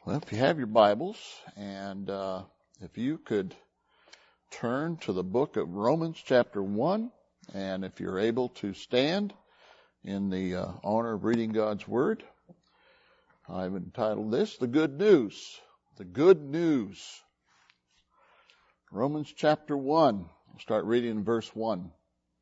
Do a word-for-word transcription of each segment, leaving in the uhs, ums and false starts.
Well, if you have your Bibles, and uh, if you could turn to the book of Romans chapter one, and if you're able to stand in the uh, honor of reading God's Word, I've entitled this, The Good News. The Good News. Romans chapter one. I'll start reading in verse one.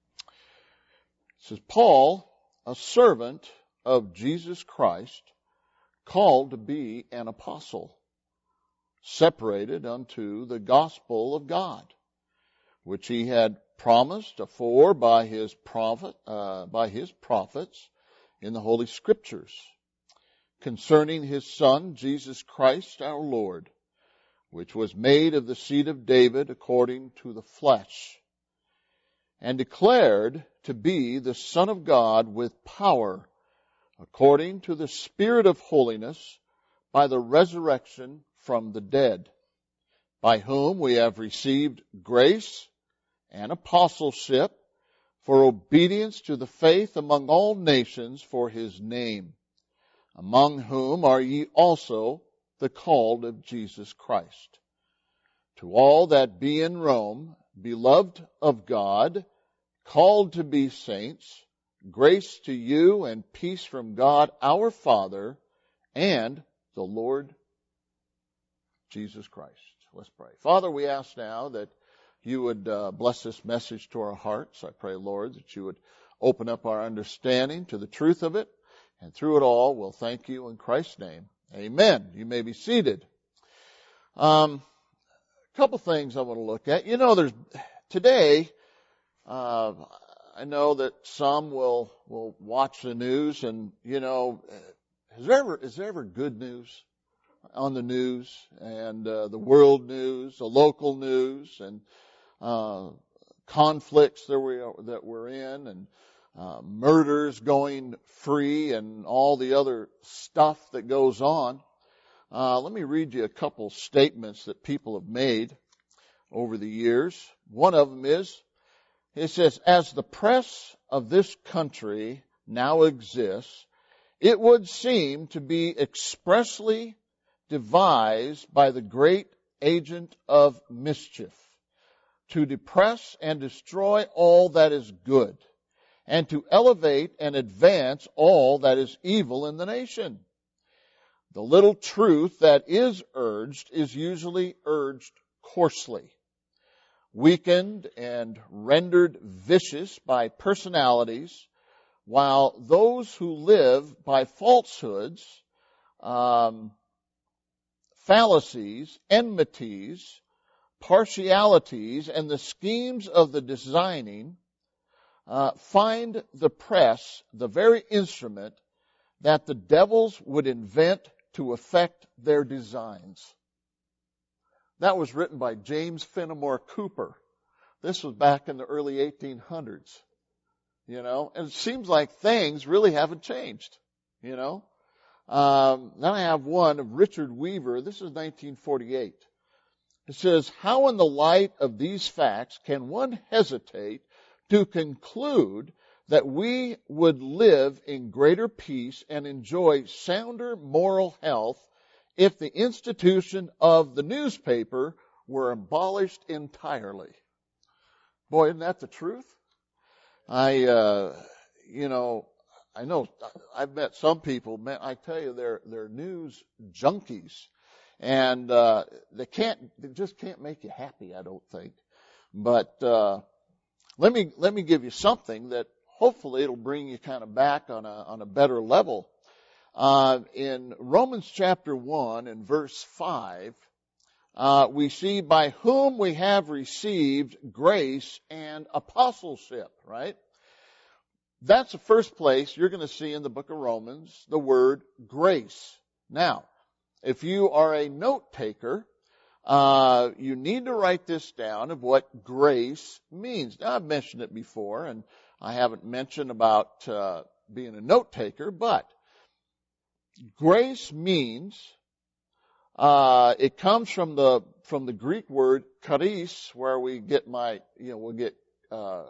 It says, Paul, a servant of Jesus Christ, called to be an apostle, separated unto the gospel of God, which he had promised afore by his prophet, uh, by his prophets in the Holy Scriptures, concerning his Son, Jesus Christ our Lord, which was made of the seed of David according to the flesh, and declared to be the Son of God with power, according to the Spirit of holiness, by the resurrection from the dead, by whom we have received grace and apostleship for obedience to the faith among all nations for his name, among whom are ye also the called of Jesus Christ. To all that be in Rome, beloved of God, called to be saints, grace to you and peace from God our Father and the Lord Jesus Christ. Let's pray. Father, we ask now that you would uh, bless this message to our hearts. I pray, Lord, that you would open up our understanding to the truth of it. And through it all, we'll thank you in Christ's name. Amen. You may be seated. Um, a couple things I want to look at. You know, there's today, uh, I know that some will, will watch the news and, you know, is there ever, is there ever good news on the news and uh, the world news, the local news and uh, conflicts that, we are, that we're in and uh, murders going free and all the other stuff that goes on. Uh, let me read you a couple statements that people have made over the years. One of them is, it says, as the press of this country now exists, it would seem to be expressly devised by the great agent of mischief to depress and destroy all that is good and to elevate and advance all that is evil in the nation. The little truth that is urged is usually urged coarsely, weakened and rendered vicious by personalities, while those who live by falsehoods, um, fallacies, enmities, partialities, and the schemes of the designing uh, find the press the very instrument that the devils would invent to effect their designs. That was written by James Fenimore Cooper. This was back in the early eighteen hundreds, you know, and it seems like things really haven't changed, you know. Um, then I have one of Richard Weaver. This is nineteen forty-eight. It says, how in the light of these facts can one hesitate to conclude that we would live in greater peace and enjoy sounder moral health if the institution of the newspaper were abolished entirely? Boy, isn't that the truth? I, uh, you know, I know I've met some people, man, I tell you, they're, they're news junkies. And, uh, they can't, they just can't make you happy, I don't think. But, uh, let me, let me give you something that hopefully it'll bring you kind of back on a, on a better level. Uh, in Romans chapter one and verse five, uh, we see by whom we have received grace and apostleship, right? That's the first place you're going to see in the book of Romans the word grace. Now, if you are a note taker, uh, you need to write this down of what grace means. Now, I've mentioned it before, and I haven't mentioned about uh, being a note taker, but grace means, uh, it comes from the, from the Greek word charis, where we get my, you know, we'll get, uh,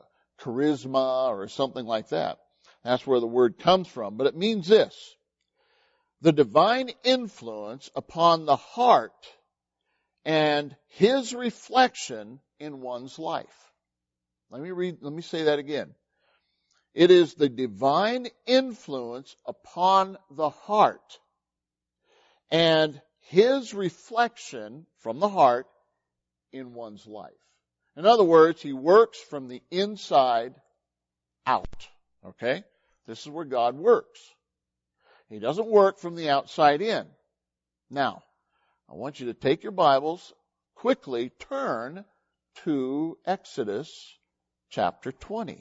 charisma or something like that. That's where the word comes from. But it means this. the divine influence upon the heart and his reflection in one's life. Let me read, let me say that again. It is the divine influence upon the heart and his reflection from the heart in one's life. In other words, he works from the inside out. Okay? This is where God works. He doesn't work from the outside in. Now, I want you to take your Bibles, quickly turn to Exodus chapter twenty.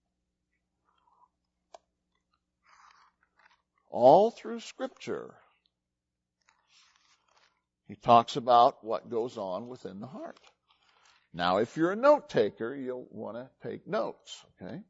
All through Scripture, he talks about what goes on within the heart. Now, if you're a note taker, you'll want to take notes, okay?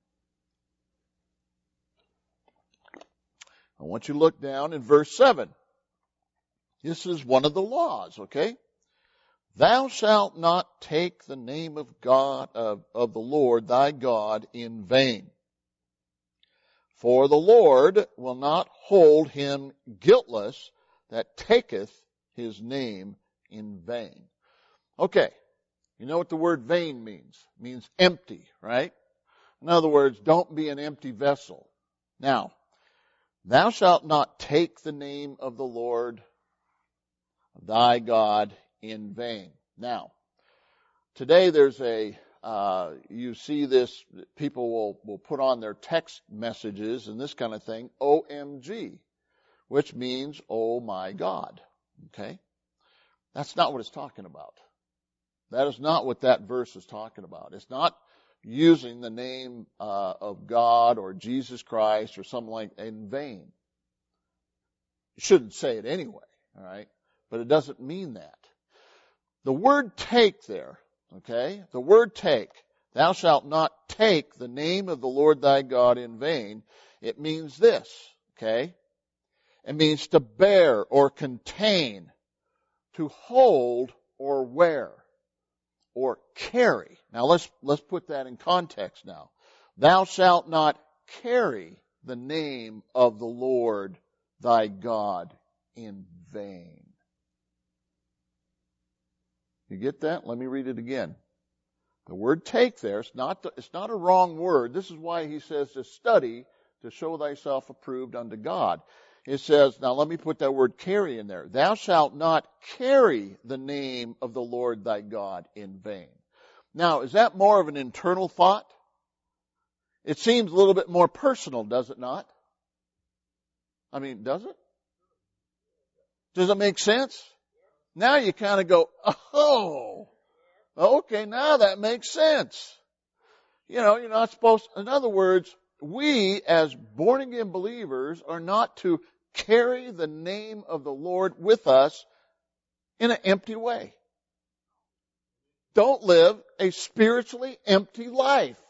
I want you to look down in verse seven. This is one of the laws, okay? Thou shalt not take the name of God, of, of the Lord thy God in vain. For the Lord will not hold him guiltless that taketh his name in vain. Okay, you know what the word vain means? It means empty, right? In other words, don't be an empty vessel. Now, thou shalt not take the name of the Lord thy God in vain. Now, today there's a, uh, you see this, people will, will put on their text messages and this kind of thing, O M G, which means, oh my God. Okay? That's not what it's talking about. That is not what that verse is talking about. It's not using the name uh, of God or Jesus Christ or something like in vain. You shouldn't say it anyway, all right? But it doesn't mean that. The word take there, okay? The word take, thou shalt not take the name of the Lord thy God in vain. It means this, okay? It means to bear or contain, to hold or wear or carry. Now let's, let's put that in context now. Thou shalt not carry the name of the Lord thy God in vain. You get that? Let me read it again. The word take there, it's not, the, it's not a wrong word. This is why he says to study to show thyself approved unto God. It says, now let me put that word carry in there. Thou shalt not carry the name of the Lord thy God in vain. Now, is that more of an internal thought? It seems a little bit more personal, does it not? I mean, does it? Does it make sense? Now you kind of go, oh, okay, now that makes sense. You know, you're not supposed to, in other words, we as born again believers are not to carry the name of the Lord with us in an empty way. Don't live a spiritually empty life.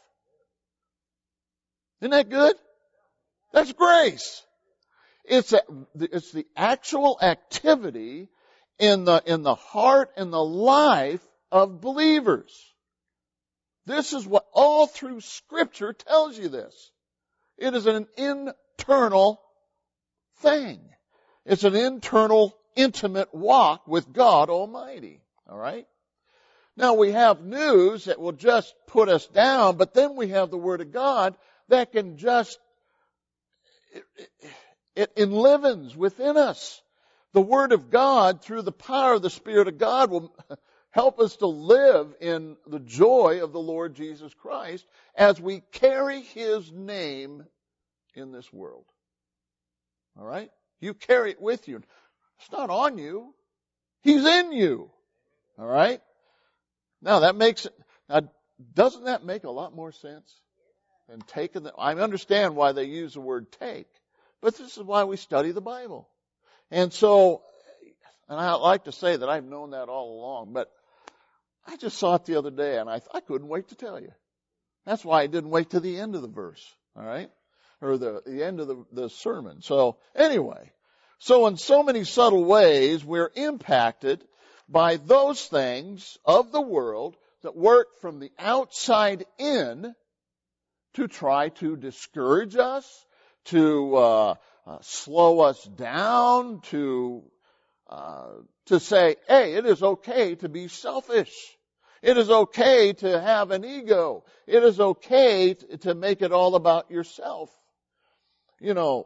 Isn't that good? That's grace. It's a, it's the actual activity in the, in the heart and the life of believers. This is what all through Scripture tells you this. It is an internal thing. It's an internal, intimate walk with God Almighty. All right? Now we have news that will just put us down, but then we have the Word of God that can just, it, it, it enlivens within us. The Word of God, through the power of the Spirit of God, will help us to live in the joy of the Lord Jesus Christ as we carry His name in this world. All right? You carry it with you. It's not on you. He's in you. All right? Now that makes it, now doesn't that make a lot more sense than taking the, I understand why they use the word take, but this is why we study the Bible. And so, and I like to say that I've known that all along, but I just saw it the other day and I, I couldn't wait to tell you. That's why I didn't wait to the end of the verse, all right? Or the, the end of the, the sermon. So anyway, so in so many subtle ways, we're impacted by those things of the world that work from the outside in to try to discourage us, to uh, uh, slow us down, to uh, to say, hey, it is okay to be selfish. It is okay to have an ego. It is okay t- to make it all about yourself. You know,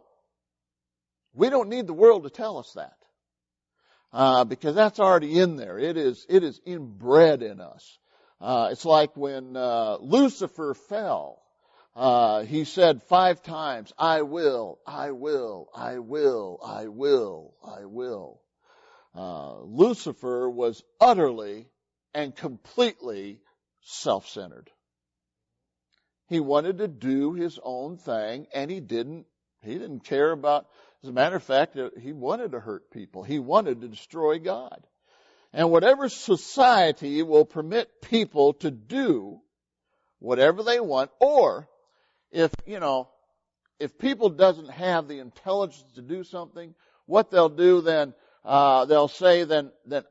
we don't need the world to tell us that. Uh, because that's already in there. It is, it is inbred in us. Uh, it's like when, uh, Lucifer fell. Uh, he said five times, I will, I will, I will, I will, I will. Uh, Lucifer was utterly and completely self-centered. He wanted to do his own thing, and he didn't, he didn't care about, as a matter of fact, he wanted to hurt people. He wanted to destroy God. And whatever society will permit people to do whatever they want, or if, you know, if people doesn't have the intelligence to do something, what they'll do then, uh, they'll say then, then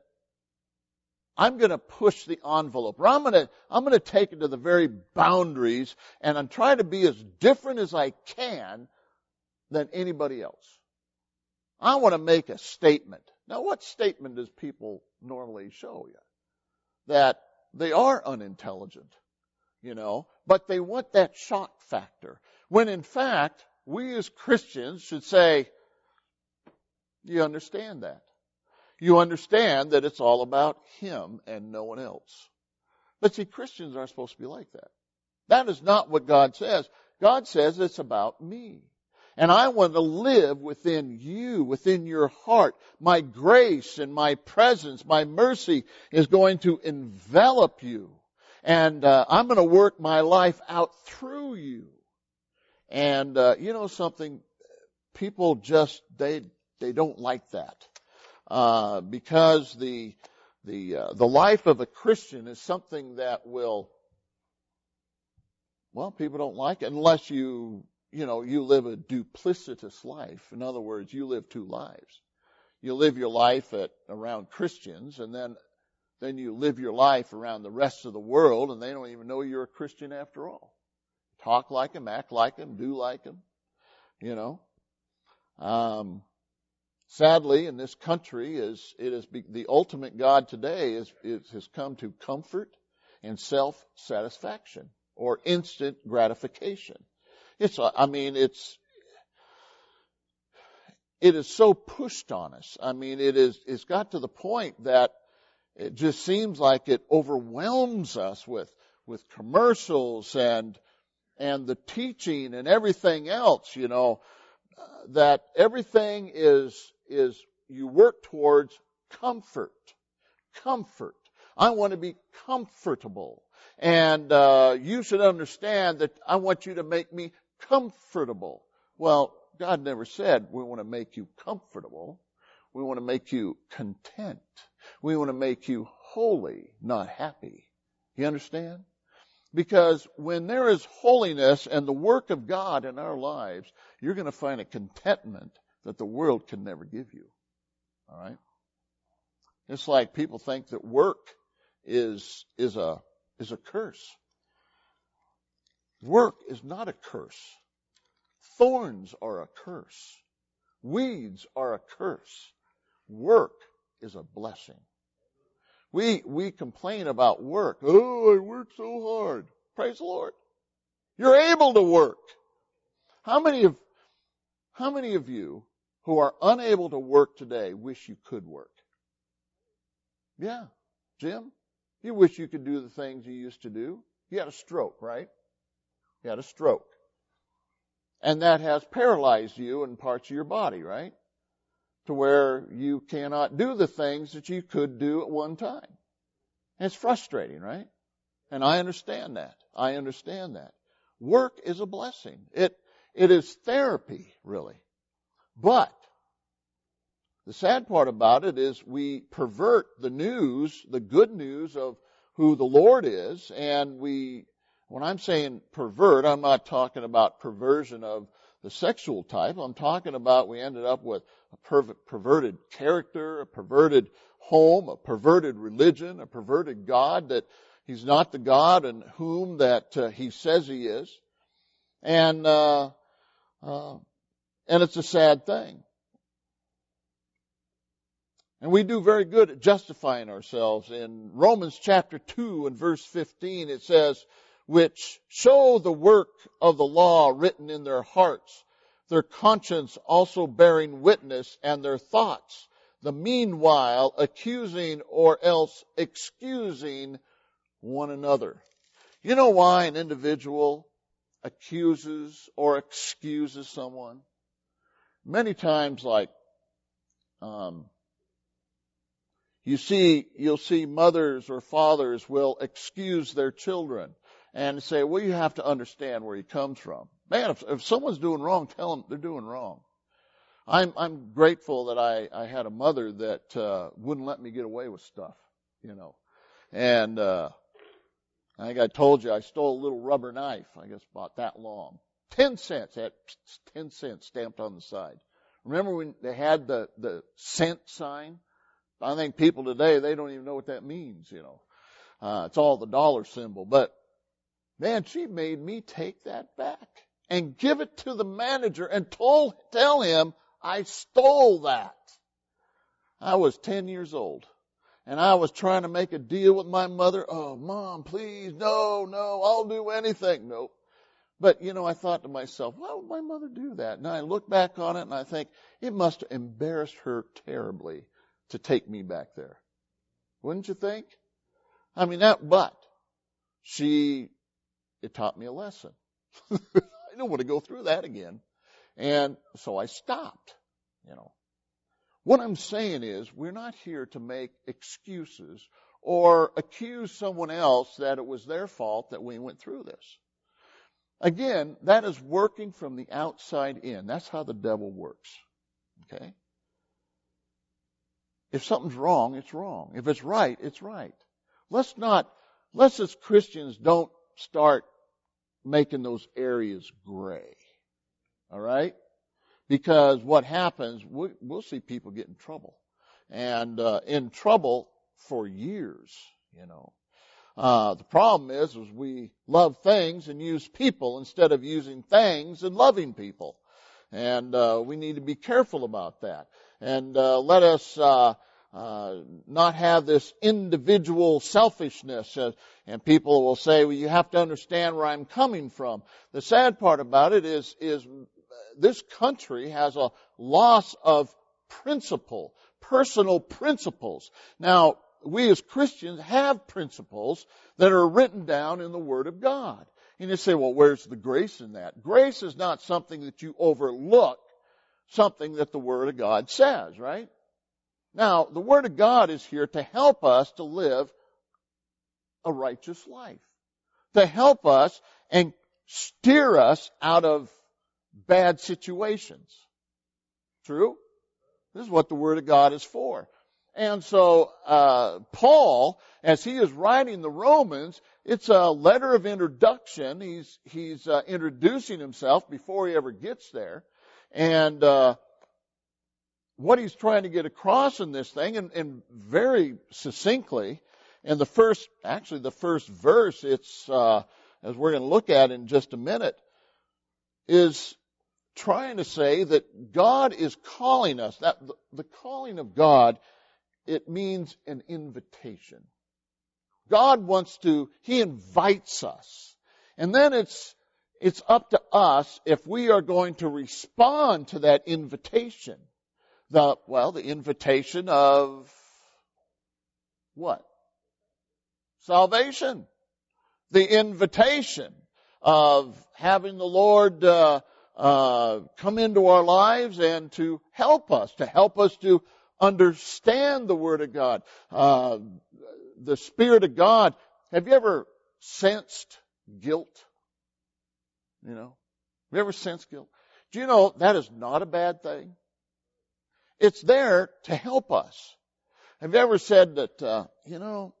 I'm going to push the envelope, or I'm going to, I'm going to take it to the very boundaries, and I'm trying to be as different as I can than anybody else. I want to make a statement. Now, what statement does people normally show you? That they are unintelligent, you know, but they want that shock factor. When in fact, we as Christians should say, you understand that. You understand that it's all about Him and no one else. But see, Christians aren't supposed to be like that. That is not what God says. God says it's about me. And I want to live within you, within your heart. My grace and my presence, my mercy is going to envelop you. And uh, I'm going to work my life out through you. And uh, you know something? People just, they they don't like that. Uh, because the the uh, the life of a Christian is something that will, well, people don't like it unless you, you know, you live a duplicitous life. In other words, you live two lives. You live your life at around Christians, and then then you live your life around the rest of the world, and they don't even know you're a Christian after all. Talk like them, act like them, do like them, you know. Um, sadly, in this country, is it is be, the ultimate God today is, is has come to comfort and self-satisfaction or instant gratification. It's, I mean, it's, it is so pushed on us. I mean, it is, it's got to the point that it just seems like it overwhelms us with, with commercials and, and the teaching and everything else, you know, uh, that everything is, is you work towards comfort. Comfort. I want to be comfortable. And, uh, you should understand that I want you to make me comfortable. Well, God never said we want to make you comfortable. We want to make you content. We want to make you holy, not happy. You understand? Because when there is holiness and the work of God in our lives, you're going to find a contentment that the world can never give you. All right? It's like people think that work is, is a, is a curse. Work is not a curse. Thorns are a curse. Weeds are a curse. Work is a blessing. We, we complain about work. Oh, I work so hard. Praise the Lord. You're able to work. How many of, how many of you who are unable to work today wish you could work? Yeah. Jim, you wish you could do the things you used to do. You had a stroke, right? You had a stroke. And that has paralyzed you in parts of your body, right? To where you cannot do the things that you could do at one time. And it's frustrating, right? And I understand that. I understand that. Work is a blessing. It, it is therapy, really. But the sad part about it is we pervert the news, the good news of who the Lord is, and we, when I'm saying pervert, I'm not talking about perversion of the sexual type. I'm talking about we ended up with a perv- perverted character, a perverted home, a perverted religion, a perverted God, that He's not the God in whom that uh, He says He is. And, uh, uh, And it's a sad thing. And we do very good at justifying ourselves. In Romans chapter two and verse fifteen, it says, which show the work of the law written in their hearts, their conscience also bearing witness, and their thoughts, the meanwhile accusing or else excusing one another. You know why an individual accuses or excuses someone? Many times, like, um, you see, you'll see mothers or fathers will excuse their children and say, well, you have to understand where he comes from. Man, if, if someone's doing wrong, tell them they're doing wrong. I'm, I'm grateful that I, I had a mother that, uh, wouldn't let me get away with stuff, you know. And, uh, I think I told you I stole a little rubber knife, I guess about that long. Ten cents, had ten cents stamped on the side. Remember when they had the, the cent sign? I think people today, they don't even know what that means, you know. Uh, it's all the dollar symbol. But, man, she made me take that back and give it to the manager and told, tell him I stole that. I was ten years old. And I was trying to make a deal with my mother. Oh, Mom, please, no, no, I'll do anything. No. But, you know, I thought to myself, why would my mother do that? And I look back on it and I think it must have embarrassed her terribly to take me back there. Wouldn't you think? I mean, that, but she, it taught me a lesson. I don't want to go through that again. And so I stopped, you know. What I'm saying is we're not here to make excuses or accuse someone else that it was their fault that we went through this. Again, that is working from the outside in. That's how the devil works. Okay? If something's wrong, it's wrong. If it's right, it's right. Let's not, let's as Christians don't start making those areas gray. All right? Because what happens, we, we'll see people get in trouble. And uh, in trouble for years, you know. Uh, the problem is, is we love things and use people instead of using things and loving people. And uh, we need to be careful about that. And uh, let us uh, uh, not have this individual selfishness. Uh, and people will say, well, you have to understand where I'm coming from. The sad part about it is, is this country has a loss of principle, personal principles. Now, we as Christians have principles that are written down in the Word of God. And you say, well, where's the grace in that? Grace is not something that you overlook, something that the Word of God says, right? Now, the Word of God is here to help us to live a righteous life, to help us and steer us out of bad situations. True? This is what the Word of God is for. And so, uh, Paul, as he is writing the Romans, it's a letter of introduction. He's, he's, uh, introducing himself before he ever gets there. And, uh, what he's trying to get across in this thing, and, and very succinctly, in the first, actually the first verse, it's, uh, as we're going to look at in just a minute, is trying to say that God is calling us. That the, the calling of God, it means an invitation. God wants to, He invites us. And then it's, it's up to us if we are going to respond to that invitation. The, well, the invitation of what? Salvation. The invitation of having the Lord, uh, Uh, come into our lives and to help us, to help us to understand the Word of God. Uh, the Spirit of God. Have you ever sensed guilt? You know? Have you ever sensed guilt? Do you know that is not a bad thing? It's there to help us. Have you ever said that, uh, you know,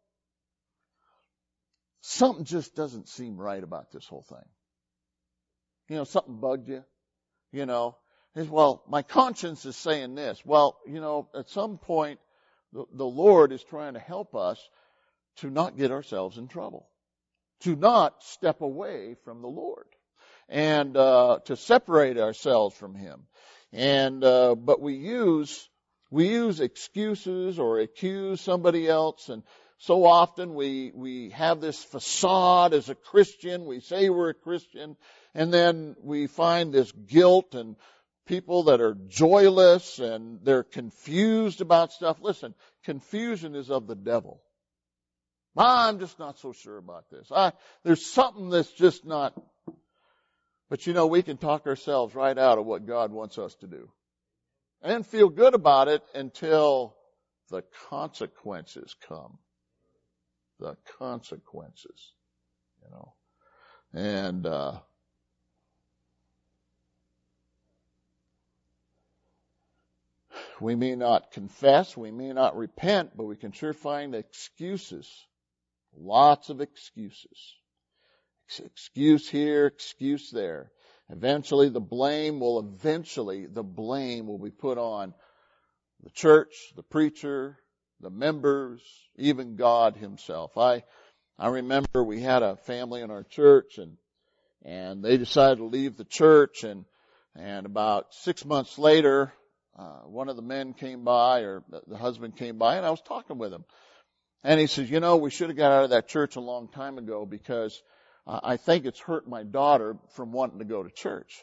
something just doesn't seem right about this whole thing? You know, something bugged you, you know. Is, well, my conscience is saying this. Well, you know, at some point, the, the Lord is trying to help us to not get ourselves in trouble, to not step away from the Lord. and uh, to separate ourselves from Him. And uh, but we use we use excuses or accuse somebody else, and so often we we have this facade as a Christian. We say we're a Christian, and then we find this guilt and people that are joyless and they're confused about stuff. Listen, confusion is of the devil. I'm just not so sure about this. I, there's something that's just not. But you know, we can talk ourselves right out of what God wants us to do. And feel good about it until the consequences come. The consequences. You know. And, uh, we may not confess, we may not repent, but we can sure find excuses. Lots of excuses. Excuse here, excuse there. Eventually the blame will eventually, the blame will be put on the church, the preacher, the members, even God Himself. I, I remember we had a family in our church and, and they decided to leave the church, and, and about six months later, uh, one of the men came by, or the husband came by, and I was talking with him. And he says, you know, we should have got out of that church a long time ago because uh, I think it's hurt my daughter from wanting to go to church.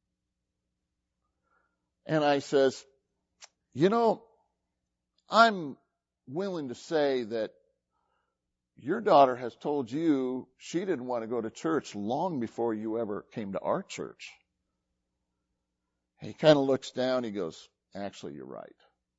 And I says, you know, I'm willing to say that your daughter has told you she didn't want to go to church long before you ever came to our church. And he kind of looks down, he goes, actually, you're right.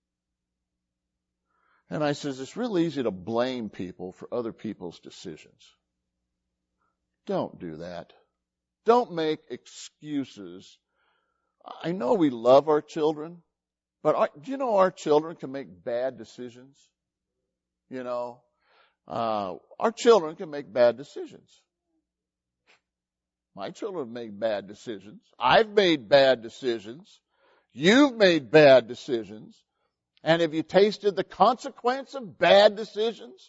And I says, it's real easy to blame people for other people's decisions. Don't do that. Don't make excuses. I know we love our children, but our, do you know our children can make bad decisions? You know, uh, our children can make bad decisions. My children have made bad decisions. I've made bad decisions. You've made bad decisions. And have you tasted the consequence of bad decisions?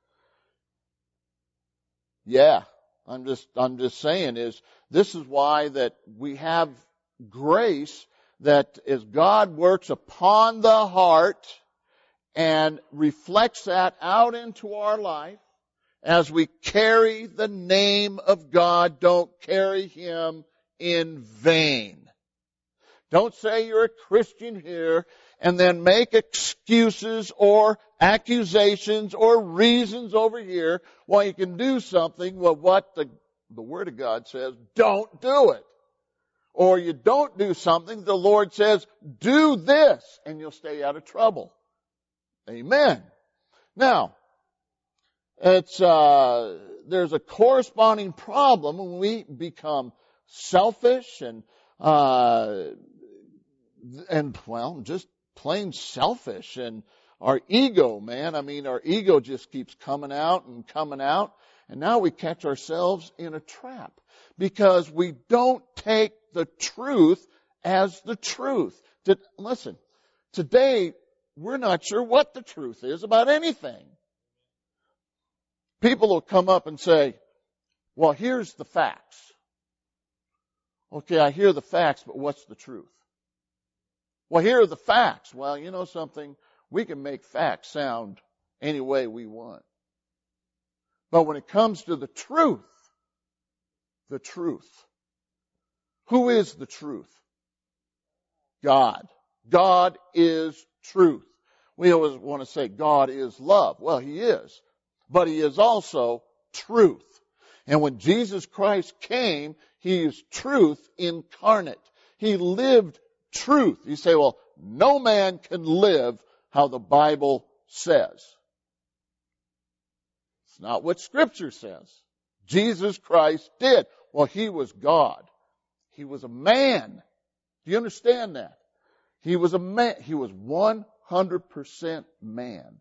Yeah, I'm just, I'm just saying is, this is why that we have grace that as God works upon the heart and reflects that out into our life, as we carry the name of God, don't carry Him in vain. Don't say you're a Christian here and then make excuses or accusations or reasons over here why you can do something with what the, the Word of God says, don't do it. Or you don't do something, the Lord says, do this, and you'll stay out of trouble. Amen. Now, it's, uh, there's a corresponding problem when we become selfish and, uh, and, well, just plain selfish, and our ego, man. I mean, our ego just keeps coming out and coming out, and now we catch ourselves in a trap because we don't take the truth as the truth. To, listen, today we're not sure what the truth is about anything. People will come up and say, well, here's the facts. Okay, I hear the facts, but what's the truth? Well, here are the facts. Well, you know something? We can make facts sound any way we want. But when it comes to the truth, the truth, who is the truth? God. God is truth. We always want to say God is love. Well, He is. But He is also truth. And when Jesus Christ came, He is truth incarnate. He lived truth. You say, well, no man can live how the Bible says. It's not what Scripture says. Jesus Christ did. Well, He was God. He was a man. Do you understand that? He was a man. He was one hundred percent man.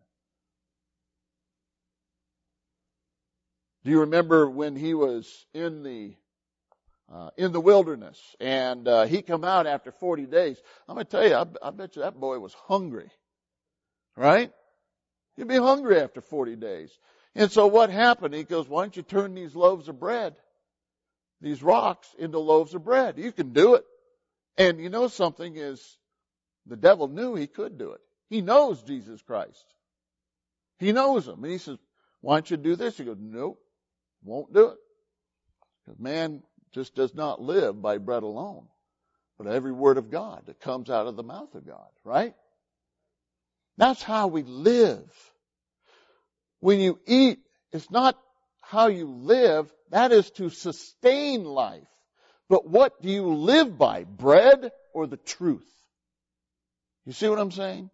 Do you remember when He was in the Uh, in the wilderness, and uh, he come out after forty days. I'm going to tell you, I, I bet you that boy was hungry, right? He'd be hungry after forty days. And so what happened? He goes, why don't you turn these loaves of bread these rocks into loaves of bread. You can do it. And you know something is, the devil knew he could do it. He knows Jesus Christ. He knows him. And he says, why don't you do this? He goes, nope, won't do it. Because man just does not live by bread alone, but every word of God that comes out of the mouth of God, right? That's how we live. When you eat, it's not how you live, that is to sustain life. But what do you live by? Bread or the truth? You see what I'm saying?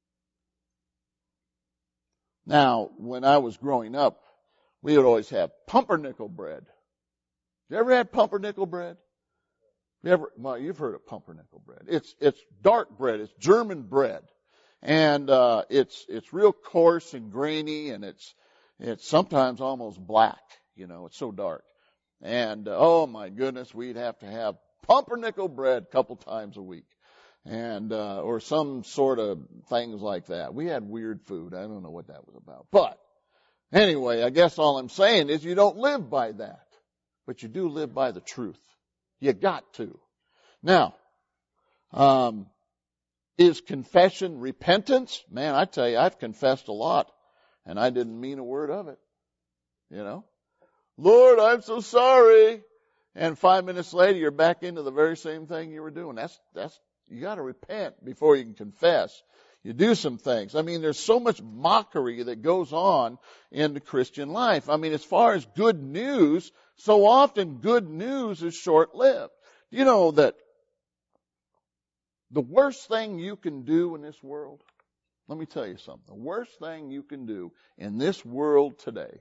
Now, when I was growing up, we would always have pumpernickel bread. You ever had pumpernickel bread? You ever, well, you've heard of pumpernickel bread. It's, it's dark bread. It's German bread. And, uh, it's, it's real coarse and grainy, and it's, it's sometimes almost black. You know, it's so dark. And, uh, oh my goodness, we'd have to have pumpernickel bread a couple times a week. And, uh, or some sort of things like that. We had weird food. I don't know what that was about. But anyway, I guess all I'm saying is you don't live by that, but you do live by the truth. You got to. Now, um, is confession repentance? Man, I tell you, I've confessed a lot and I didn't mean a word of it. You know, Lord, I'm so sorry. And five minutes later, you're back into the very same thing you were doing. That's, that's, you got to repent before you can confess. You do some things. I mean, there's so much mockery that goes on in the Christian life. I mean, as far as good news, so often good news is short-lived. You know that the worst thing you can do in this world, let me tell you something. The worst thing you can do in this world today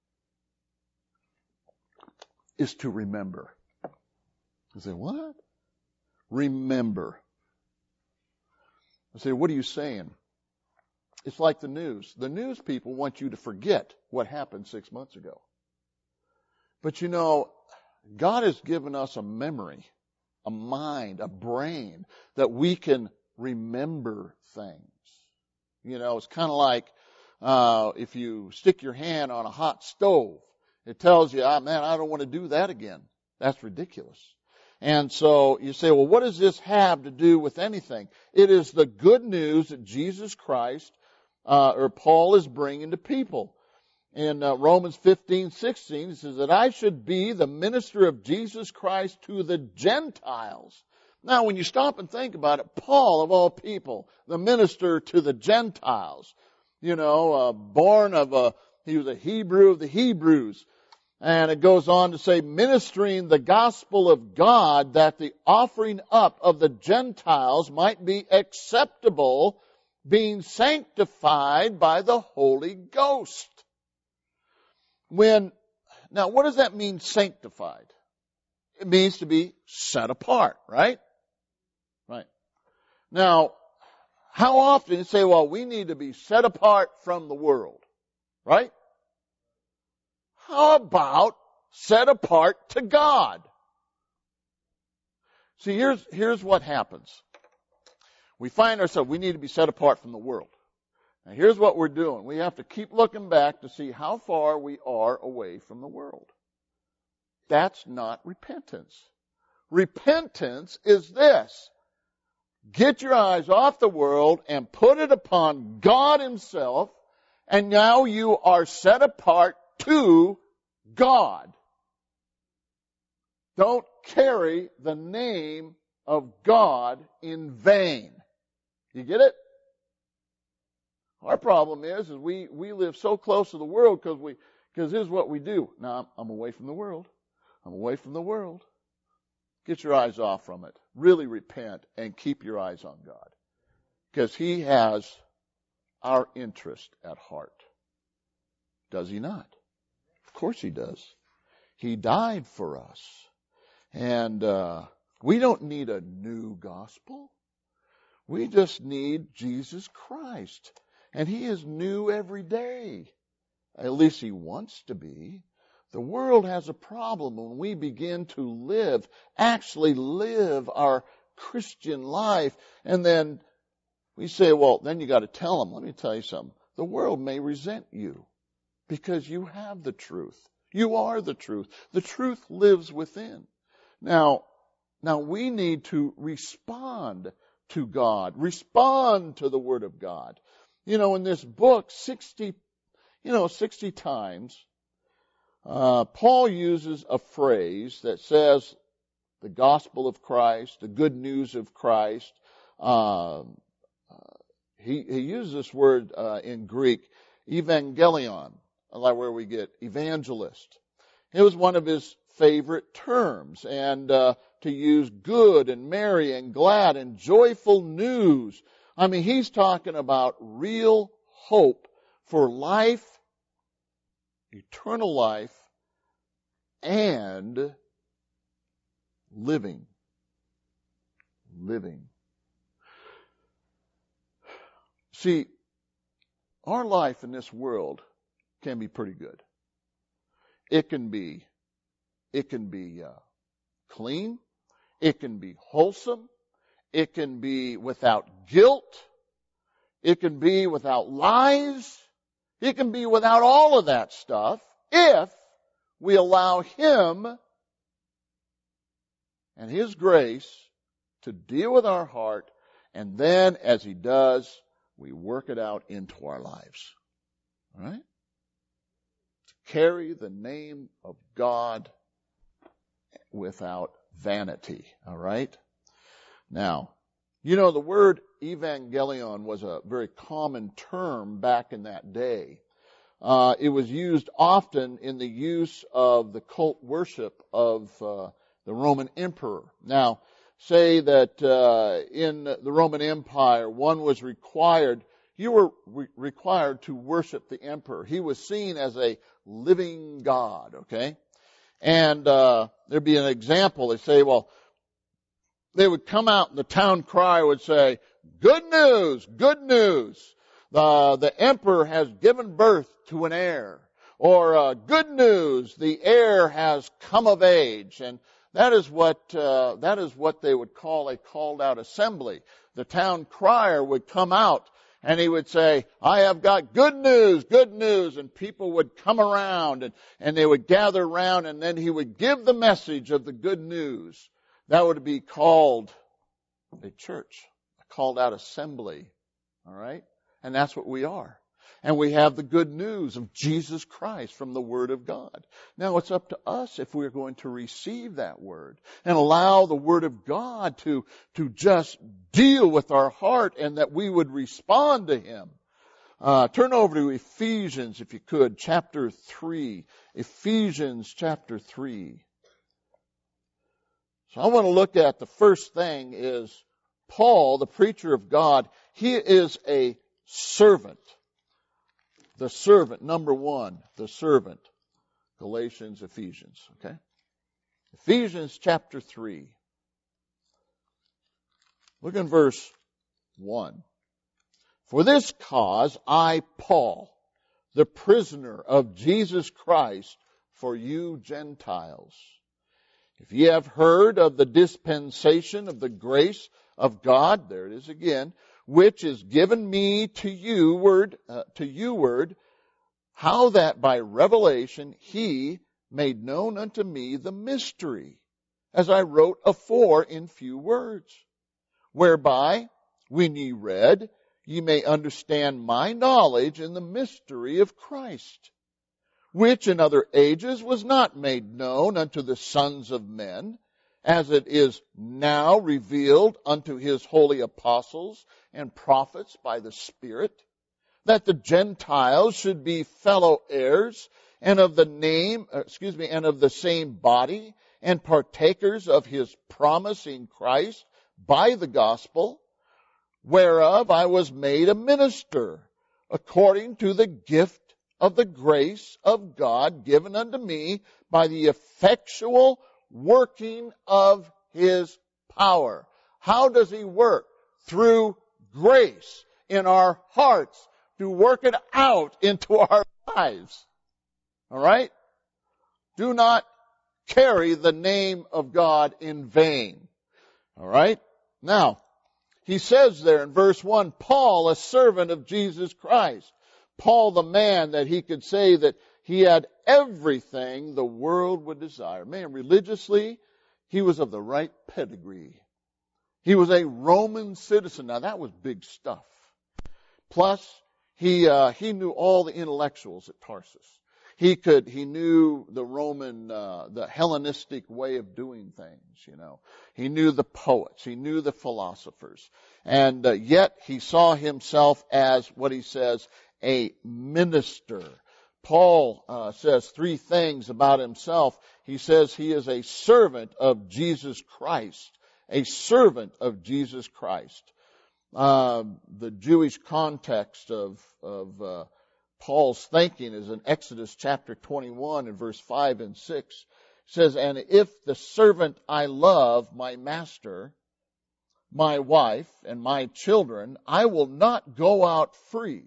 is to remember. You say, what? Remember. I say, what are you saying? It's like the news. The news people want you to forget what happened six months ago. But you know, God has given us a memory, a mind, a brain that we can remember things. You know, it's kind of like uh if you stick your hand on a hot stove. It tells you, oh, man, I don't want to do that again. That's ridiculous. And so you say, well, what does this have to do with anything? It is the good news that Jesus Christ, uh, or Paul is bringing to people. In uh, Romans fifteen sixteen, it says that I should be the minister of Jesus Christ to the Gentiles. Now, when you stop and think about it, Paul, of all people, the minister to the Gentiles, you know, uh, born of a, he was a Hebrew of the Hebrews. And it goes on to say, ministering the gospel of God, that the offering up of the Gentiles might be acceptable, being sanctified by the Holy Ghost. When, now what does that mean, sanctified? It means to be set apart, right? Right. Now, how often you say, well, we need to be set apart from the world, right? How about set apart to God? See, here's, here's what happens. We find ourselves, we need to be set apart from the world. Now, here's what we're doing. We have to keep looking back to see how far we are away from the world. That's not repentance. Repentance is this. Get your eyes off the world and put it upon God Himself, and now you are set apart to God. Don't carry the name of God in vain. You get it? Our problem is, is we, we live so close to the world because we, because here's what we do. Now, I'm, I'm away from the world. I'm away from the world. Get your eyes off from it. Really repent and keep your eyes on God. Because He has our interest at heart. Does He not? Of course He does. He died for us. And uh, we don't need a new gospel. We just need Jesus Christ. And He is new every day. At least He wants to be. The world has a problem when we begin to live, actually live our Christian life. And then we say, well, then you got to tell them. Let me tell you something. The world may resent you because you have the truth. You are the truth. The truth lives within. Now, now we need to respond to God. Respond to the Word of God. You know, in this book, sixty, you know, sixty times, uh, Paul uses a phrase that says the gospel of Christ, the good news of Christ. Uh, uh, he, he uses this word uh, in Greek, evangelion, like where we get evangelist. It was one of his favorite terms, and uh, to use good and merry and glad and joyful news. I mean, he's talking about real hope for life, eternal life, and living. Living. See, our life in this world can be pretty good. It can be, it can be uh, clean. It can be wholesome. It can be without guilt. It can be without lies. It can be without all of that stuff if we allow Him and His grace to deal with our heart, and then as He does, we work it out into our lives. All right? To carry the name of God without vanity. All right? Now, you know, the word evangelion was a very common term back in that day. Uh, it was used often in the use of the cult worship of uh, the Roman emperor. Now, say that uh, in the Roman Empire, one was required, you were re- required to worship the emperor. He was seen as a living God, okay? And uh, there'd be an example. They say, well, they would come out and the town crier would say, good news, good news. The, the emperor has given birth to an heir. Or uh, good news, the heir has come of age. And that is what uh, that is what they would call a called out assembly. The town crier would come out and he would say, I have got good news, good news. And people would come around and, and they would gather around, and then he would give the message of the good news. That would be called a church, a called out assembly. All right? And that's what we are. And we have the good news of Jesus Christ from the Word of God. Now it's up to us if we're going to receive that Word and allow the Word of God to, to just deal with our heart, and that we would respond to Him. Uh, turn over to Ephesians, if you could, chapter three. Ephesians chapter three. So I want to look at the first thing is Paul, the preacher of God. He is a servant. The servant, number one, the servant. Galatians, Ephesians, okay? Ephesians chapter three. Look in verse one. For this cause I, Paul, the prisoner of Jesus Christ, for you Gentiles. If ye have heard of the dispensation of the grace of God, there it is again, which is given me to you word, uh, to you word, how that by revelation He made known unto me the mystery, as I wrote afore in few words, whereby, when ye read, ye may understand my knowledge in the mystery of Christ, which in other ages was not made known unto the sons of men, as it is now revealed unto His holy apostles and prophets by the Spirit, that the Gentiles should be fellow heirs and of the name, excuse me, and of the same body, and partakers of His promise in Christ by the gospel, whereof I was made a minister, according to the gift of the grace of God given unto me by the effectual working of His power. How does He work? Through grace in our hearts to work it out into our lives. All right? Do not carry the name of God in vain. All right? Now, he says there in verse one, Paul, a servant of Jesus Christ. Paul, the man that he could say that He had everything the world would desire. Man, religiously, he was of the right pedigree. He was a Roman citizen. Now that was big stuff. Plus, he uh, he knew all the intellectuals at Tarsus. He could he knew the Roman uh, the Hellenistic way of doing things. You know, he knew the poets. He knew the philosophers, and uh, yet he saw himself as what he says, a minister. Paul uh, says three things about himself. He says he is a servant of Jesus Christ. A servant of Jesus Christ. Uh, the Jewish context of, of uh, Paul's thinking is in Exodus chapter twenty-one and verse five and six. It says, and if the servant I love, my master, my wife, and my children, I will not go out free.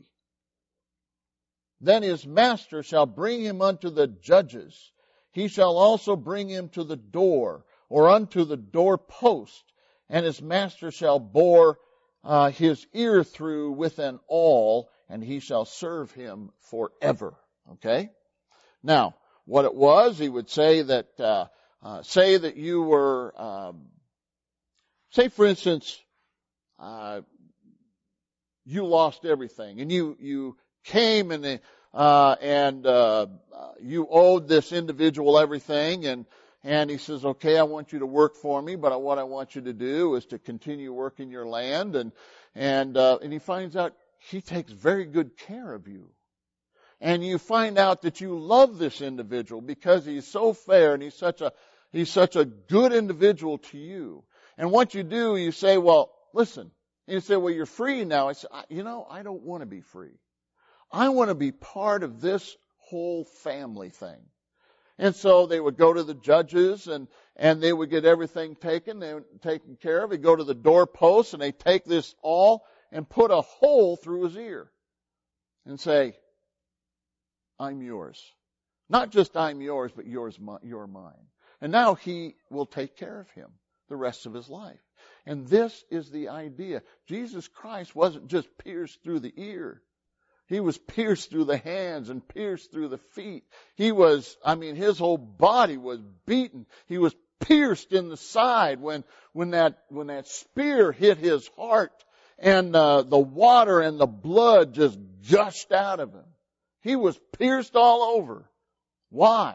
Then his master shall bring him unto the judges. He shall also bring him to the door, or unto the doorpost, and his master shall bore uh, his ear through with an awl, and he shall serve him forever. Okay? Now, what it was, he would say that, uh, uh, say that you were, um, say for instance, uh, you lost everything, and you, you came and, uh, and, uh, you owed this individual everything, and, and he says, okay, I want you to work for me, but what I want you to do is to continue working your land, and, and, uh, and he finds out he takes very good care of you. And you find out that you love this individual because he's so fair and he's such a, he's such a good individual to you. And what you do, you say, well, listen, and you say, well, you're free now. I say, you know, I don't want to be free. I want to be part of this whole family thing. And so they would go to the judges and, and they would get everything taken, they were taken care of. They'd go to the doorpost and they take this awl and put a hole through his ear and say, I'm yours. Not just I'm yours, but yours, you're mine. And now he will take care of him the rest of his life. And this is the idea. Jesus Christ wasn't just pierced through the ear. He was pierced through the hands and pierced through the feet. He was, I mean, his whole body was beaten. He was pierced in the side when, when that, when that spear hit his heart and uh, the water and the blood just gushed out of him. He was pierced all over. Why?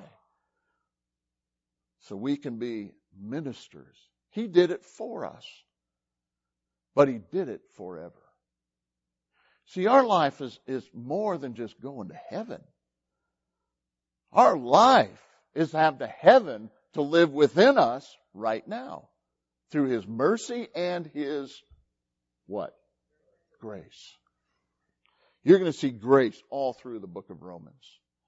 So we can be ministers. He did it for us. But he did it forever. See, our life is, is more than just going to heaven. Our life is to have the heaven to live within us right now. Through his mercy and his what? Grace. You're going to see grace all through the book of Romans.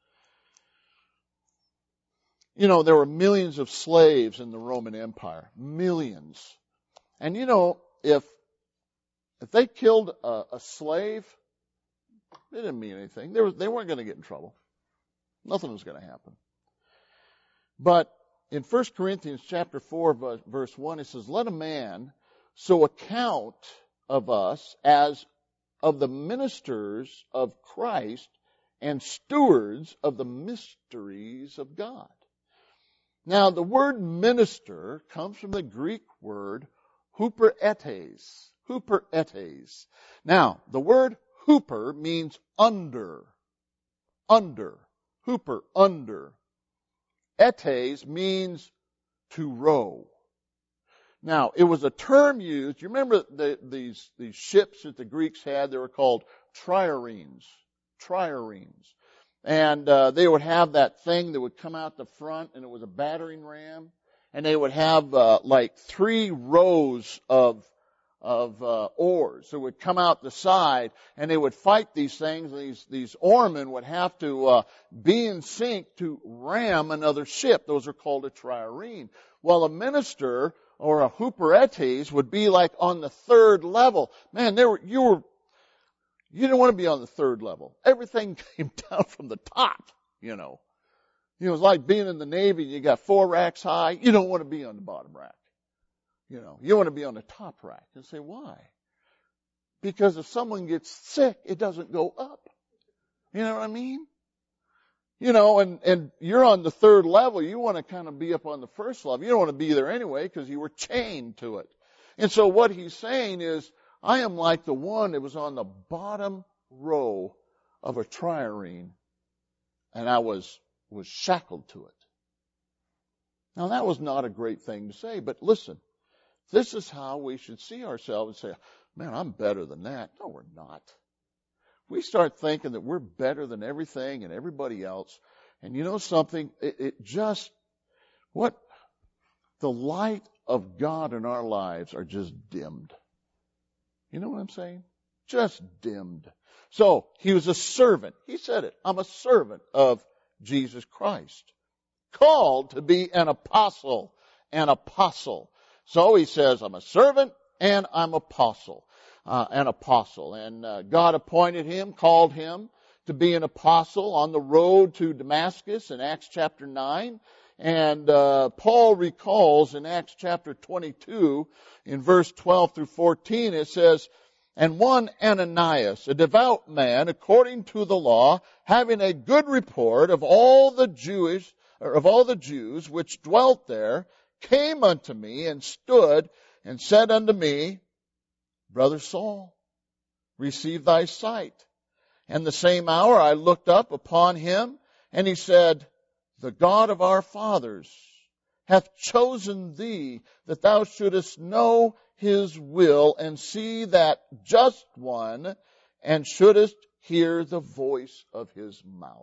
You know, there were millions of slaves in the Roman Empire. Millions. And you know, if if they killed a, a slave, it didn't mean anything. They, were, they weren't going to get in trouble. Nothing was going to happen. But in First Corinthians chapter four, verse one, it says, let a man so account of us as of the ministers of Christ and stewards of the mysteries of God. Now, the word minister comes from the Greek word huperetes. Huperetes. Now, the word huper means under. Under. Huper, under. Etes means to row. Now, it was a term used. You remember the, these, these ships that the Greeks had? They were called triremes. Triremes. And uh, they would have that thing that would come out the front, and it was a battering ram. And they would have uh, like three rows of of uh, oars that would come out the side, and they would fight these things. These these oarmen would have to uh, be in sync to ram another ship. Those are called a trireme. Well, a minister or a huperetes would be like on the third level. Man, there were, you were, you didn't want to be on the third level. Everything came down from the top, you know. You know, it's like being in the Navy and you got four racks high. You don't want to be on the bottom rack. You know, you want to be on the top rack. And say, why? Because if someone gets sick, it doesn't go up. You know what I mean? You know, and, and you're on the third level. You want to kind of be up on the first level. You don't want to be there anyway because you were chained to it. And so what he's saying is, I am like the one that was on the bottom row of a trireme, and I was, was shackled to it. Now that was not a great thing to say, but listen, this is how we should see ourselves and say, man, I'm better than that. No, we're not. We start thinking that we're better than everything and everybody else. And you know something? It, it just, what, the light of God in our lives are just dimmed. You know what I'm saying? Just dimmed. So, he was a servant. He said it. I'm a servant of Jesus Christ. Called to be an apostle. An apostle. So he says, I'm a servant and I'm apostle. Uh, an apostle. And uh, God appointed him, called him to be an apostle on the road to Damascus in Acts chapter nine. And uh, Paul recalls in Acts chapter twenty-two, in verse twelve through fourteen, it says, and one Ananias, a devout man, according to the law, having a good report of all the Jewish, or of all the Jews which dwelt there, came unto me and stood and said unto me, Brother Saul, receive thy sight. And the same hour I looked up upon him, and he said, the God of our fathers hath chosen thee, that thou shouldest know his will, and see that just one, and shouldest hear the voice of his mouth.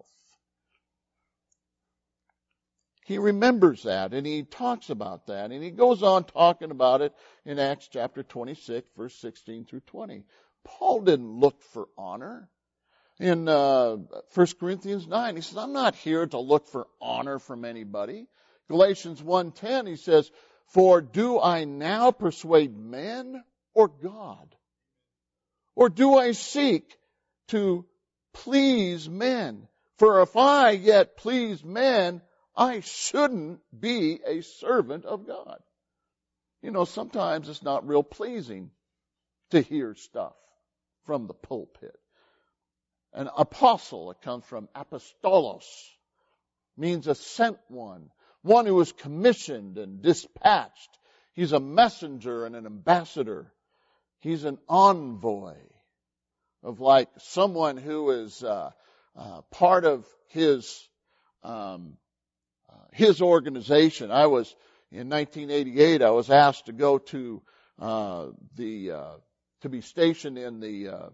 He remembers that, and he talks about that, and he goes on talking about it in Acts chapter twenty-six, verse sixteen through twenty. Paul didn't look for honor. In uh, First Corinthians nine, he says, I'm not here to look for honor from anybody. Galatians one ten, he says, for do I now persuade men or God? Or do I seek to please men? For if I yet please men, I shouldn't be a servant of God. You know, sometimes it's not real pleasing to hear stuff from the pulpit. An apostle, it comes from apostolos, means a sent one, one who is commissioned and dispatched. He's a messenger and an ambassador. He's an envoy of like someone who is uh, uh, part of his um, uh, his organization. I was in nineteen eighty-eight. I was asked to go to uh, the uh, to be stationed in the uh,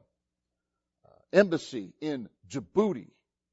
embassy in Djibouti.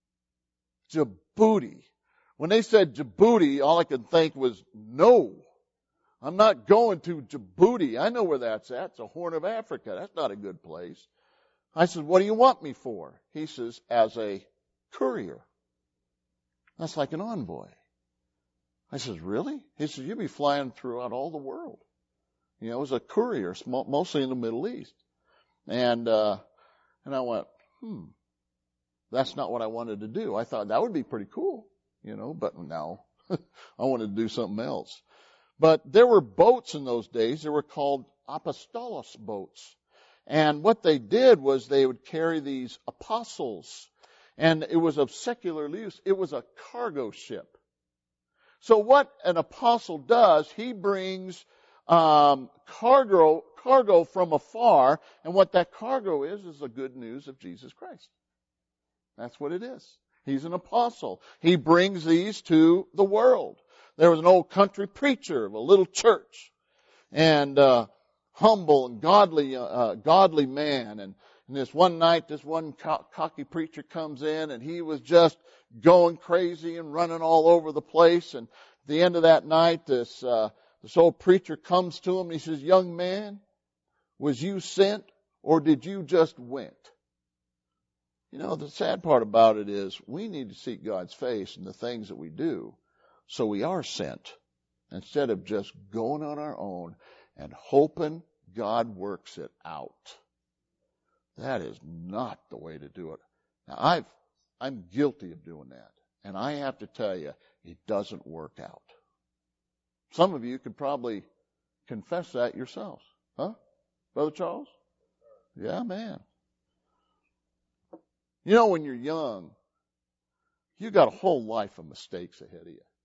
Djibouti. When they said Djibouti, all I could think was, no, I'm not going to Djibouti. I know where that's at. It's the Horn of Africa. That's not a good place. I said, what do you want me for? He says, as a courier. That's like an envoy. I says, really? He says, you'll be flying throughout all the world. You know, as a courier, mostly in the Middle East. And, uh, and I went, hmm, that's not what I wanted to do. I thought that would be pretty cool, you know, but no, I wanted to do something else. But there were boats in those days. They were called apostolos boats. And what they did was they would carry these apostles. And it was of secular use. It was a cargo ship. So what an apostle does, he brings um, cargo cargo from afar. And what that cargo is, is the good news of Jesus Christ. That's what it is. He's an apostle. He brings these to the world. There was an old country preacher of a little church. And uh humble and godly, uh, godly man. And, and this one night, this one co- cocky preacher comes in, and he was just going crazy and running all over the place. And at the end of that night, this uh, this old preacher comes to him and he says, "Young man, was you sent, or did you just went?" You know, the sad part about it is we need to seek God's face in the things that we do, so we are sent instead of just going on our own and hoping God works it out. That is not the way to do it. Now, I've, I'm guilty of doing that. And I have to tell you, it doesn't work out. Some of you could probably confess that yourselves. Huh? Brother Charles? Yeah, man. You know, when you're young, you got a whole life of mistakes ahead of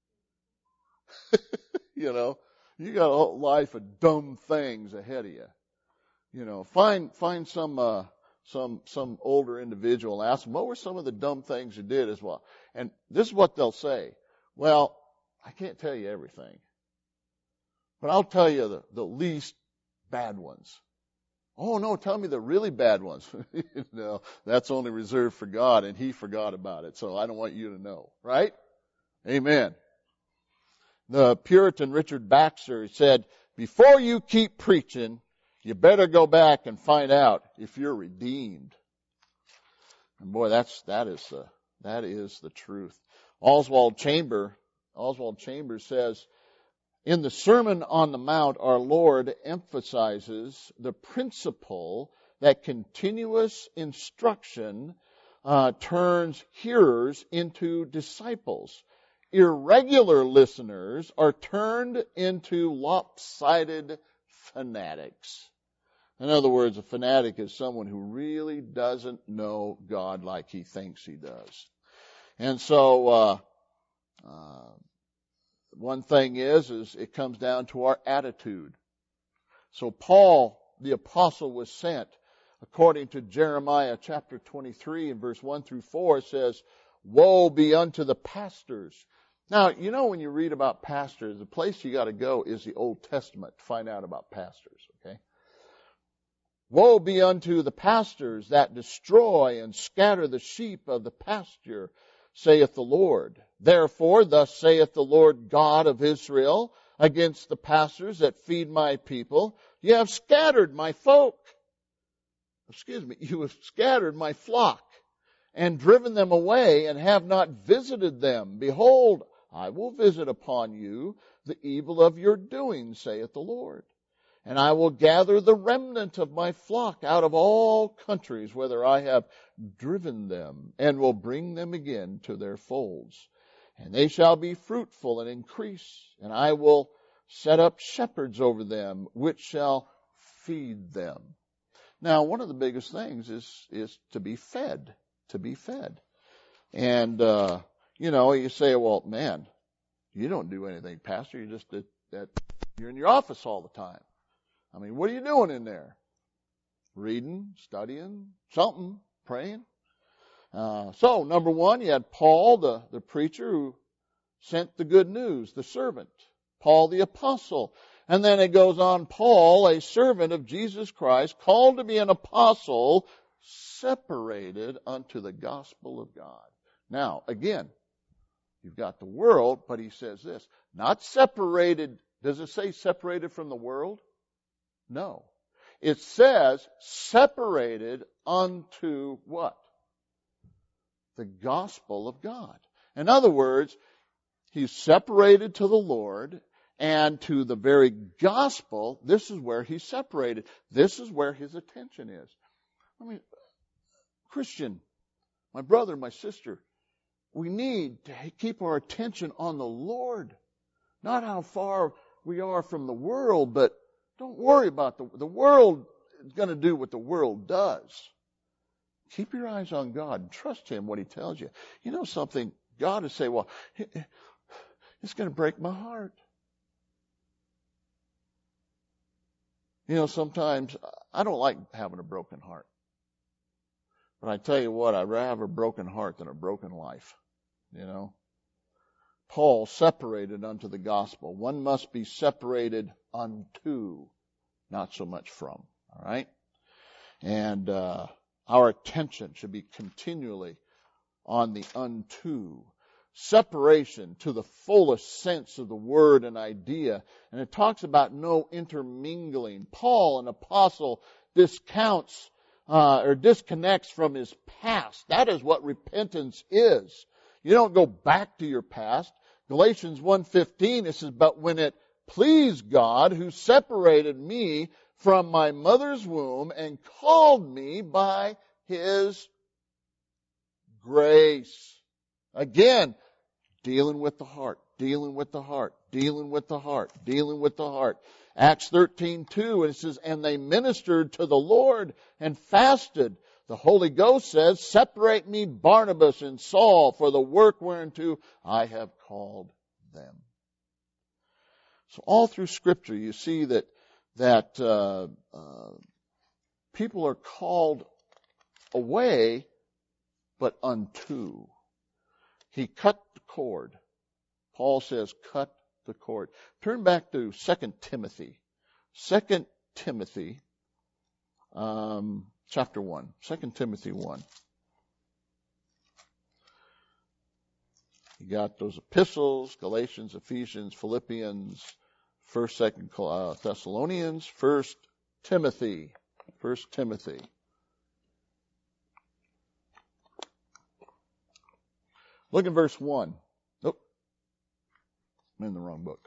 you. You know, you got a whole life of dumb things ahead of you. You know, find find some uh, some some older individual and ask them, what were some of the dumb things you did as well? And this is what they'll say. Well, I can't tell you everything, but I'll tell you the, the least bad ones. Oh, no, tell me the really bad ones. No, that's only reserved for God, and He forgot about it, so I don't want you to know, right? Amen. The Puritan Richard Baxter said, before you keep preaching, you better go back and find out if you're redeemed. And boy, that's, that is the, that is the truth. Oswald Chamber, Oswald Chambers says, in the Sermon on the Mount, our Lord emphasizes the principle that continuous instruction uh, turns hearers into disciples. Irregular listeners are turned into lopsided fanatics. In other words, a fanatic is someone who really doesn't know God like he thinks he does. And so, uh, uh, one thing is, is it comes down to our attitude. So Paul, the apostle, was sent, according to Jeremiah chapter twenty-three and verse one through four, it says, woe be unto the pastors. Now, you know when you read about pastors, the place you got to go is the Old Testament to find out about pastors, okay? Woe be unto the pastors that destroy and scatter the sheep of the pasture, saith the Lord. Therefore, thus saith the Lord God of Israel against the pastors that feed my people, you have scattered my folk. Excuse me, you have scattered my flock and driven them away and have not visited them. Behold, I will visit upon you the evil of your doing, saith the Lord. And I will gather the remnant of my flock out of all countries whither I have driven them, and will bring them again to their folds. And they shall be fruitful and increase, and I will set up shepherds over them, which shall feed them. Now, one of the biggest things is, is to be fed, to be fed. And, uh, you know, you say, well, man, you don't do anything, Pastor. You're just at, at, you're in your office all the time. I mean, what are you doing in there? Reading, studying, something, praying. Uh, so, number one, you had Paul, the, the preacher who sent the good news, the servant. Paul, the apostle. And then it goes on, Paul, a servant of Jesus Christ, called to be an apostle, separated unto the gospel of God. Now, again, you've got the world, but he says this, not separated. Does it say separated from the world? No. It says separated unto what? The gospel of God. In other words, he's separated to the Lord and to the very gospel. This is where he's separated. This is where his attention is. I mean, Christian, my brother, my sister, we need to keep our attention on the Lord. Not how far we are from the world, but don't worry about the, the world is going to do what the world does. Keep your eyes on God and trust Him what He tells you. You know something? God will say, well, it's going to break my heart. You know, sometimes I don't like having a broken heart. But I tell you what, I'd rather have a broken heart than a broken life. You know? Paul separated unto the gospel. One must be separated unto, not so much from. All right? And uh, our attention should be continually on the unto. Separation to the fullest sense of the word and idea. And it talks about no intermingling. Paul, an apostle, discounts uh, or disconnects from his past. That is what repentance is. You don't go back to your past. Galatians one fifteen, it says, but when it pleased God who separated me from my mother's womb and called me by His grace. Again, dealing with the heart, dealing with the heart, dealing with the heart, dealing with the heart. Acts thirteen two, and it says, and they ministered to the Lord and fasted The Holy Ghost says, separate me Barnabas and Saul for the work whereunto I have called them. So all through Scripture you see that, that uh, uh, people are called away, but unto. He cut the cord. Paul says, cut the cord. Turn back to Second Timothy. Second Timothy, um, chapter one. Second Timothy one. You got those epistles, Galatians, Ephesians, Philippians, First, Second uh, Thessalonians, First Timothy. First Timothy. Look at verse one. Nope. I'm in the wrong book.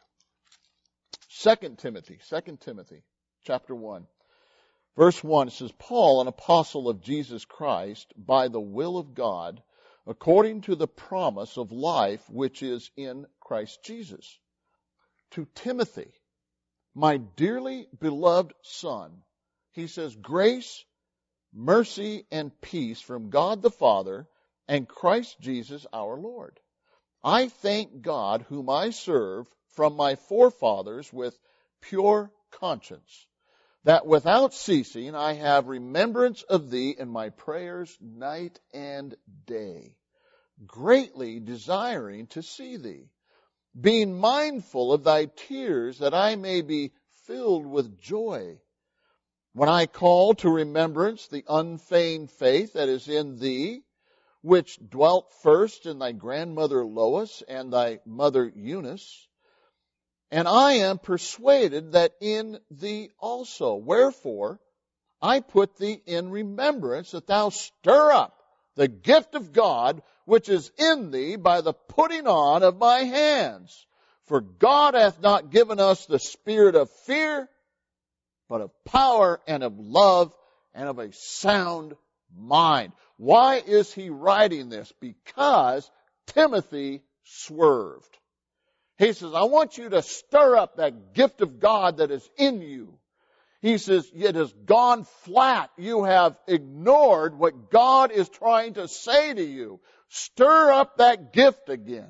Second Timothy. Second Timothy, chapter one. Verse one, it says, Paul, an apostle of Jesus Christ, by the will of God, according to the promise of life which is in Christ Jesus. To Timothy, my dearly beloved son, he says, grace, mercy, and peace from God the Father and Christ Jesus our Lord. I thank God whom I serve from my forefathers with pure conscience, that without ceasing I have remembrance of thee in my prayers night and day, greatly desiring to see thee, being mindful of thy tears, that I may be filled with joy. When I call to remembrance the unfeigned faith that is in thee, which dwelt first in thy grandmother Lois and thy mother Eunice, and I am persuaded that in thee also. Wherefore, I put thee in remembrance that thou stir up the gift of God which is in thee by the putting on of my hands. For God hath not given us the spirit of fear, but of power and of love and of a sound mind. Why is he writing this? Because Timothy swerved. He says, I want you to stir up that gift of God that is in you. He says, it has gone flat. You have ignored what God is trying to say to you. Stir up that gift again.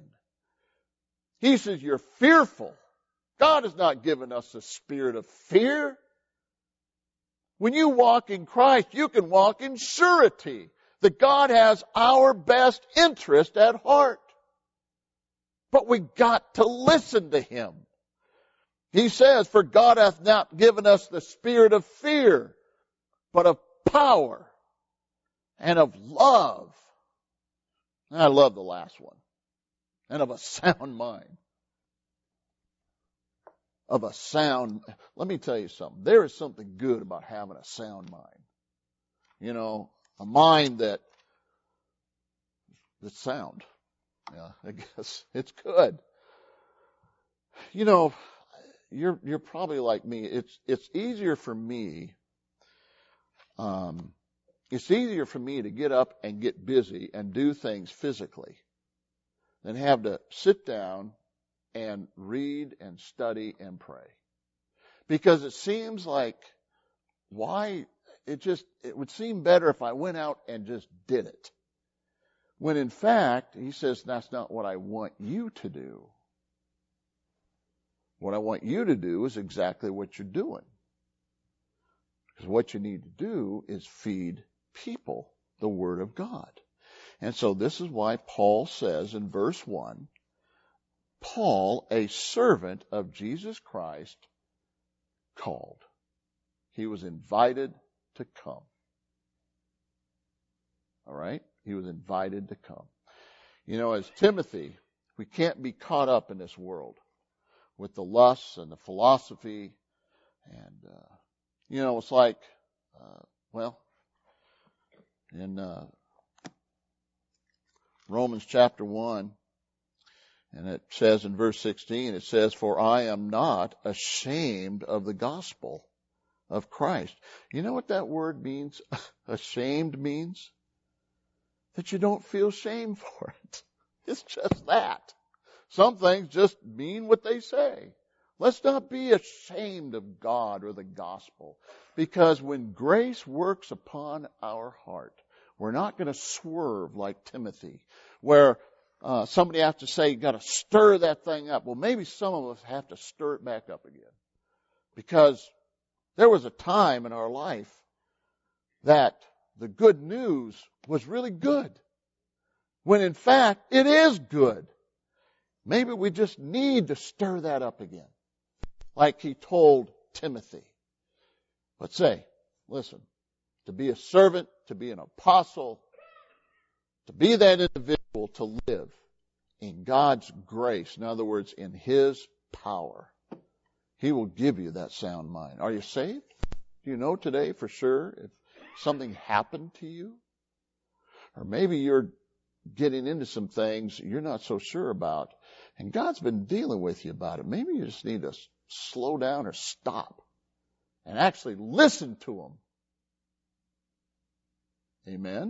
He says, you're fearful. God has not given us a spirit of fear. When you walk in Christ, you can walk in surety that God has our best interest at heart. But we got to listen to Him. He says, for God hath not given us the spirit of fear, but of power and of love. And I love the last one. And of a sound mind. Of a sound, let me tell you something. There is something good about having a sound mind. You know, a mind that, that's sound. Yeah, I guess it's good. You know, you're you're probably like me. It's it's easier for me. Um, it's easier for me to get up and get busy and do things physically than have to sit down and read and study and pray. Because it seems like, why, it just, it would seem better if I went out and just did it. When in fact, he says, that's not what I want you to do. What I want you to do is exactly what you're doing. Because what you need to do is feed people the Word of God. And so this is why Paul says in verse one, Paul, a servant of Jesus Christ, called. He was invited to come. All right? He was invited to come. You know, as Timothy, we can't be caught up in this world with the lusts and the philosophy. And, uh, you know, it's like, uh, well, in uh, Romans chapter one, and it says in verse sixteen, it says, for I am not ashamed of the gospel of Christ. You know what that word means? Ashamed means? That you don't feel shame for it. It's just that. Some things just mean what they say. Let's not be ashamed of God or the gospel, because when grace works upon our heart, we're not going to swerve like Timothy, where uh, somebody has to say, you got to stir that thing up. Well, maybe some of us have to stir it back up again, because there was a time in our life that the good news was really good, when in fact it is good. Maybe we just need to stir that up again, like he told Timothy. But say, listen, to be a servant, to be an apostle, to be that individual, to live in God's grace, in other words, in His power, He will give you that sound mind. Are you saved? Do you know today for sure if something happened to you? Or maybe you're getting into some things you're not so sure about, and God's been dealing with you about it. Maybe you just need to slow down or stop and actually listen to Him. Amen?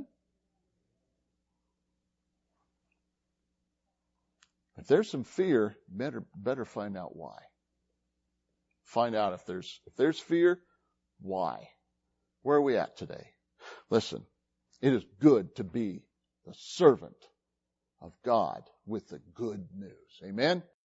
If there's some fear, better better find out why. Find out if there's if there's fear, why? Where are we at today? Listen, it is good to be the servant of God with the good news. Amen?